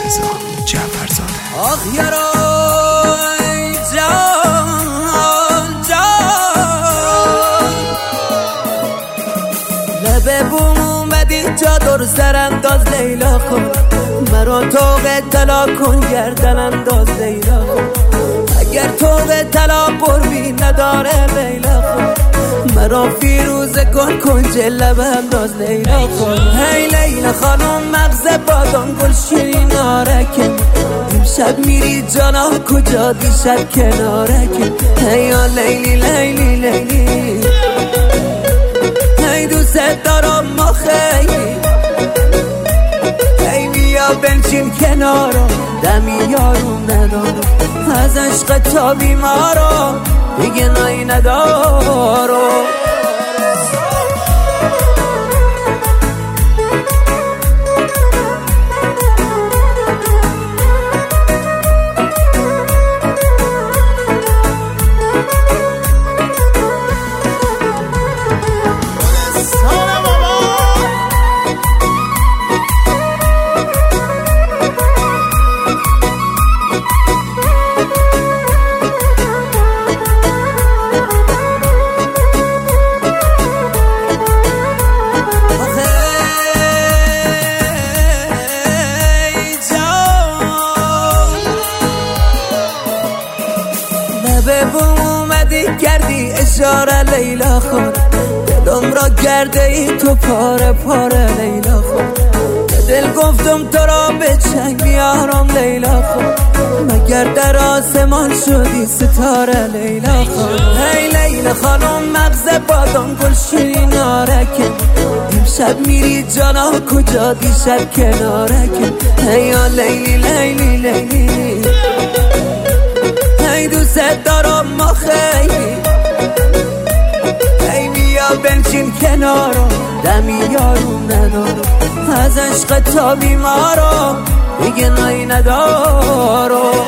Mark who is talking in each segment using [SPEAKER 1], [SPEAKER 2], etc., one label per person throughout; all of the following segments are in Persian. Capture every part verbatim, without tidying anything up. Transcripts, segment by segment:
[SPEAKER 1] رضا جعفرزاده.
[SPEAKER 2] آخ یارای جان جان لبه بوم اومدی چادر سر انداز لیلا کن، مرا توق طلا کن گردن انداز لیلا کن، اگر توق طلا قربی نداره لیلا کن، مرا فیروزه کن کنج لب انداز لیلا کن. هی لیلا خانم مغز بادام گل شیرین آرکه، امشب میری جانا کجا دیشب کنارکه. هی یا لیلی لیلی لیلی هی دوست دارم ما خیلی، هی بیا بنشین کنارم دمی یارم ندارم، از عشق تا بیمارم دیگه نایی ندارم. به بوم اومدی کردی اشاره لیلا خون، دلم را کرده ای تو پاره پاره لیلا خون، دل گفتم تو را به چنگ بیارم لیلا خون، مگر در آسمان شدی ستاره لیلا خون. هی لیلا خانم مغز بادام گل شیرین آرکه، امشب میری جانا کجا دیشب کنارکه. هی یا لیلی لیلی لیلی هی دوست دارم ما خیلی، هی بیا بنشین کنارم دمی یارم ندارم، از عشق تا بیمارم دیگه نایی ندارم.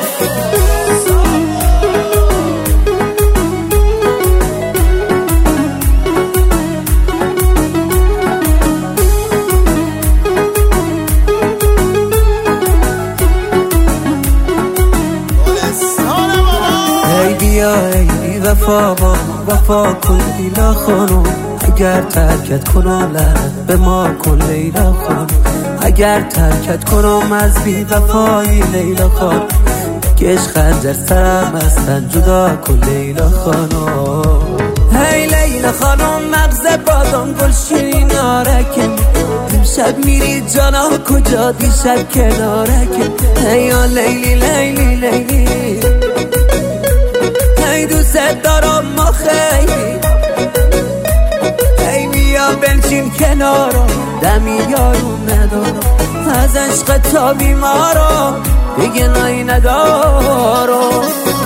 [SPEAKER 2] بیا ای وفا با وفا کن لیلا خانم، اگر ترکت کنم لعنت به ما کن لیلا خانم، اگر ترکت کنم از بی وفایی لیلا خانم، کش خنجر سرم هستن جدا کن لیلا خانم. هی لیلا خانم مغز بادام گل شیرین آرکه، امشب میری جانا کجا دیشب کنارکه. هی یا لیلی لیلی لیلی هی دوست دارم ما خیلی، هی بیا بنشین کنارم دمی یارم ندارم، از عشق تا بیمارم دیگه نایی ندارم.